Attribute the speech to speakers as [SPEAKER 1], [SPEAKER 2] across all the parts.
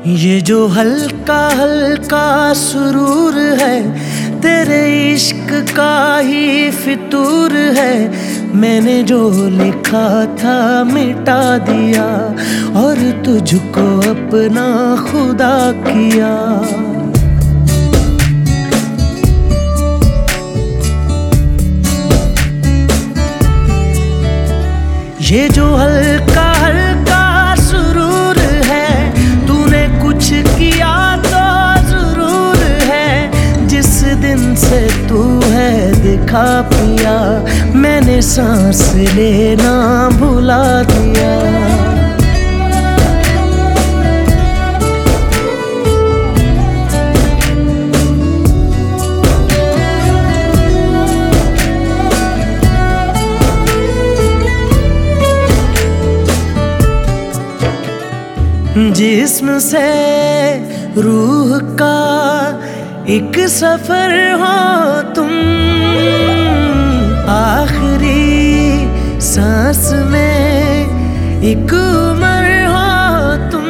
[SPEAKER 1] ये जो हल्का हल्का सुरूर है तेरे इश्क का ही फितूर है। मैंने जो लिखा था मिटा दिया और तुझको अपना खुदा किया। ये जो हल्का हल्का सुरूर है तूने कुछ किया तो जरूर है। जिस दिन से तू है दिखा पिया मैंने सांस लेना भुला दिया। जिस्म से रूह का एक सफर हो तुम, आखिरी सांस में एक उम्र हो तुम।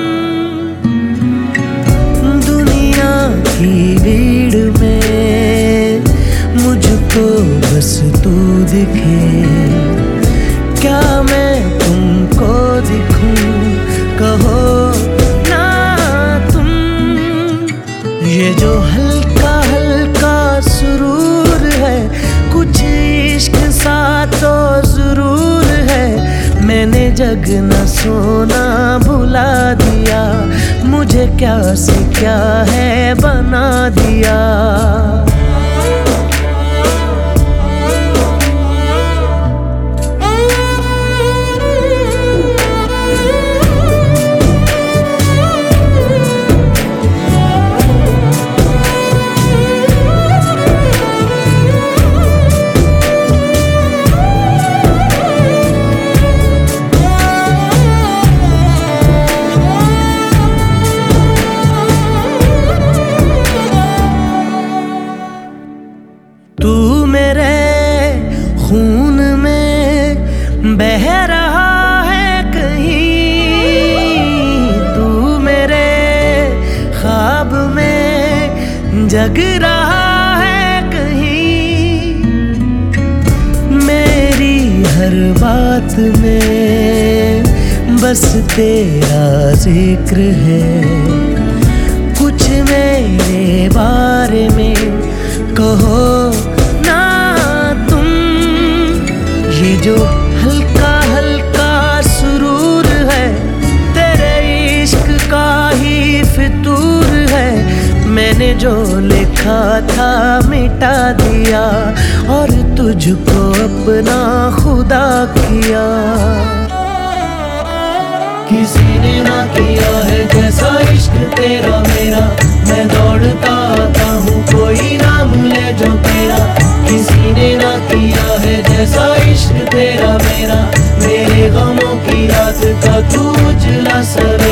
[SPEAKER 1] दुनिया की भीड़ में मुझको बस तू दिखे, क्या मैं तुमको दिखूं कहो ना तुम। ये जो हल्का हल्का सुरूर है कुछ इश्क सा तो जरूर है। मैंने जगना सोना भुला दिया, मुझे क्या से क्या है बना दिया। तू मेरे खून में बह रहा है कहीं, तू मेरे ख्वाब में जग रहा है कहीं। मेरी हर बात में बस तेरा जिक्र है, कुछ मेरे बारे में कहो ना तुम। ये जो हल्का हल्का सुरूर है तेरे इश्क का ही फितूर है। मैंने जो लिखा था मिटा दिया और तुझको अपना खुदा किया।
[SPEAKER 2] किसी ने ना किया है जैसा इश्क तेरा मेरा, मैं दौड़ता आता हूँ कोई नाम ले जो तेरा। किसी ने ना किया है जैसा इश्क तेरा मेरा, मेरे गमों की रात का तू उजला सर